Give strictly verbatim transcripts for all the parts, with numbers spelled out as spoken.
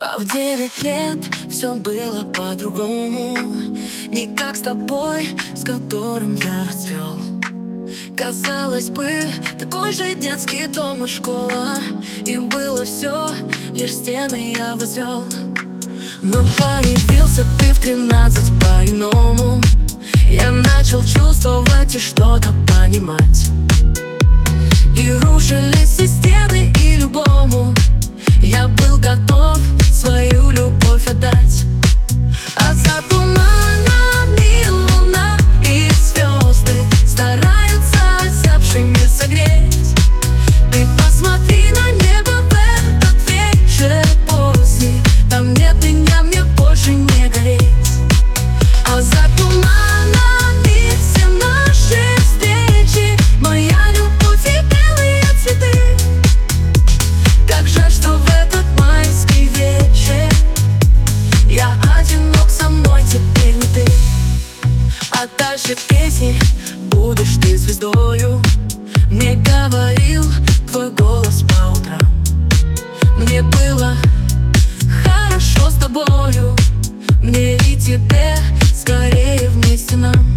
А в девять лет все было по-другому. Не как с тобой, с которым я расцвел. Казалось бы, такой же детский дом и школа, и было все, лишь стены я возвел. Но появился ты в тринадцать по-иному. Я начал чувствовать и что-то понимать. И рушились все стены, и любому я был готов свою любовь отдать. А за туманами луна и звезды стараются озябшими согреть. Ты посмотри на небо в этот вечер поздний. Там нет меня, мне больше не гореть. А за туманами все наши встречи, моя любовь и белые цветы. Как жаль, что в этот майский вечер я одинок, со мной теперь не ты. А дальше в песне будешь ты звездою. Мне говорил твой голос по утрам. Мне было хорошо с тобою. Мне и тебе скорее вместе нам.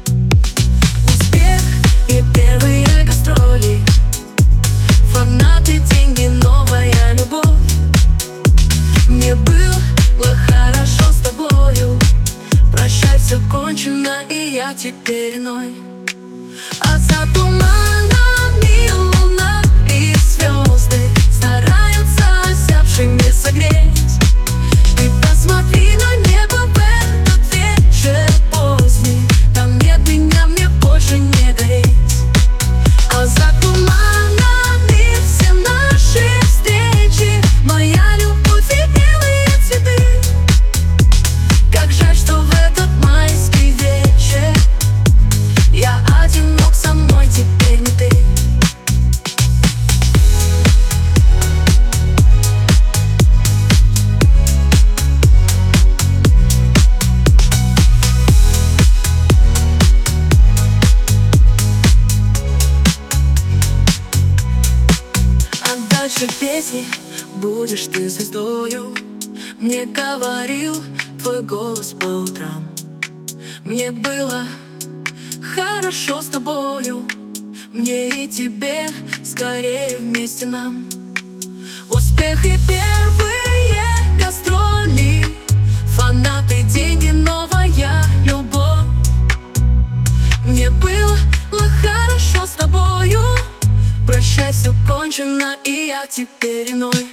Успех и первые гастроли, фанаты, деньги, новая любовь. Мне было хорошо с тобою. Прощай, все кончено, и я теперь иной. А за туманами луна и звезды стараются озябшими согреть. Ты посмотри на небо в этот вечер поздний. Там нет меня, мне больше не гореть. А за туманами все наши встречи, моя любовь и белые цветы. Как жаль, что в этот майский вечер я одинок, со мной теперь не ты. А дальше в песне будешь ты звездою. Мне говорил твой голос по утрам. Мне было хорошо с тобою. Мне и тебе скорее вместе нам. Успех и первые гастроли, фанаты, деньги, новая любовь. Мне было хорошо с тобою. Прощай, все кончено, и я теперь иной.